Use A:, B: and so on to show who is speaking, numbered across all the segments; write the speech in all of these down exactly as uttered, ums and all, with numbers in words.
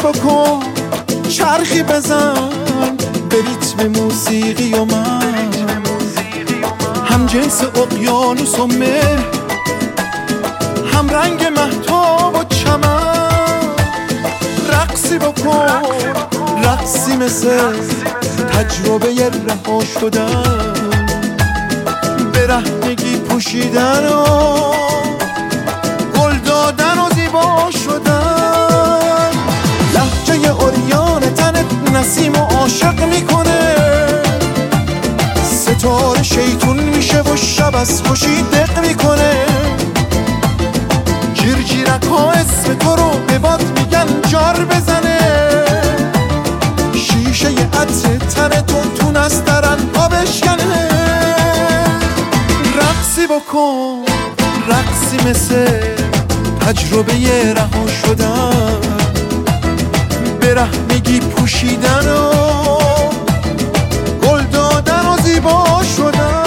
A: بکن چرخی بزن به ریتم موسیقی و من هم جنس اقیانوس و مه هم رنگ مهتاب و چمن رقصی بکن رقصی مثل تجربه رها شدن برهنگی پوشیدن و گل دادن و زیبا شدن لهجه عریان تنت نسیم و عاشق میکنه ستاره شیطون میشه و شب از خوشی دق میکنه جیرجیرک ها اسم تو رو به باد میگن جار بزنه شیشه ی عطر تن تو تو نسترن ها بشکنه رقصی بکن رقصی مثل تجربه رها شدن برهنگی پوشیدن و گل دادن و زیبا شدن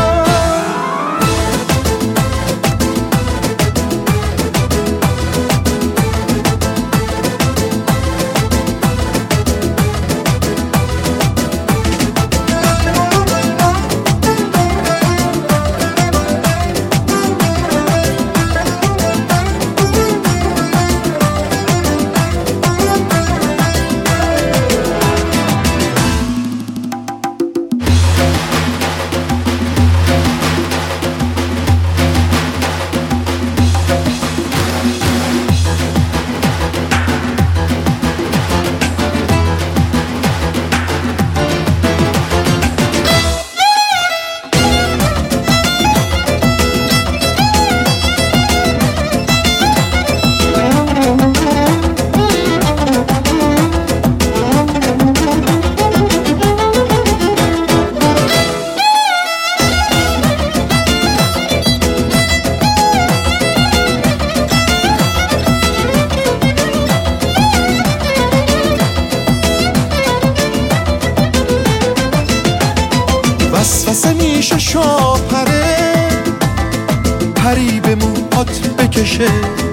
A: وسوسه میشه شاه پره پری به موهات بکشه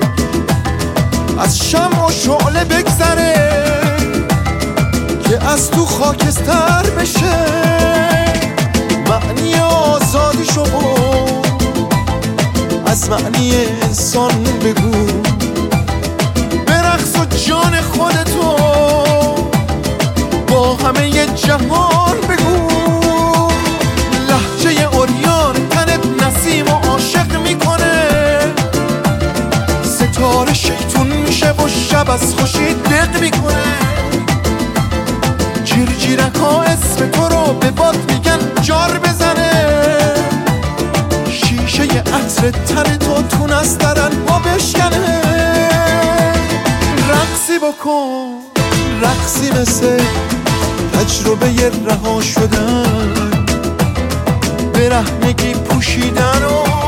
A: از شمع و شعله بگذره که از تو خاکستر بشه معنی آزادیشو از معنی انسان بگو برقص و جان خودتو با همه ی جهان بگو لهجه عریان تنت نسیم و عاشق میکنه ستاره شیطون میشه و شب از خوشی دق میکنه جیرجیرک ها اسم تو رو به باد میگن جار بزنه شیشه ی عطر تن تو تو نسترن و بشکنه رقصی بکن رقصی مثل تجربه رها شدن برهنگی پوشیدن و